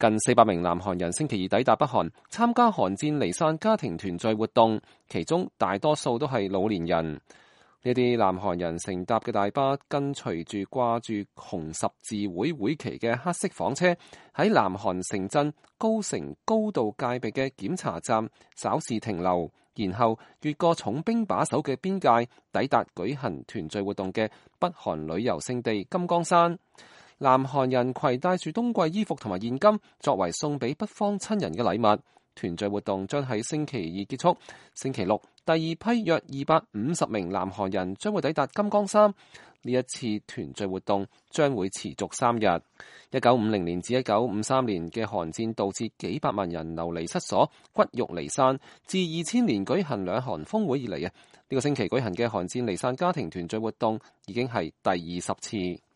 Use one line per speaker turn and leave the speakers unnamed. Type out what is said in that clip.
近400名南韓人星期二抵達北韓，參加韓戰離散家庭團聚活動，其中大多數都係老年人。呢啲南韓人乘搭嘅大巴，跟隨住掛住紅十字會會旗嘅黑色房車，喺南韓城鎮高城高度戒備嘅檢查站稍事停留，然後越過重兵把守嘅邊界，抵達舉行團聚活動嘅北韓旅遊勝地金剛山。南韓人攜帶住冬季衣服同埋現金，作為送俾北方親人嘅禮物。團聚活動將喺星期二結束，星期六第二批約250名南韓人將會抵達金剛山。呢一次團聚活動將會持續3日。1950年至1953年嘅韓戰導致幾百萬人流離失所，骨肉離散。自2000年舉行兩韓峰會以嚟呢個星期舉行嘅韓戰離散家庭團聚活動已經係第20次。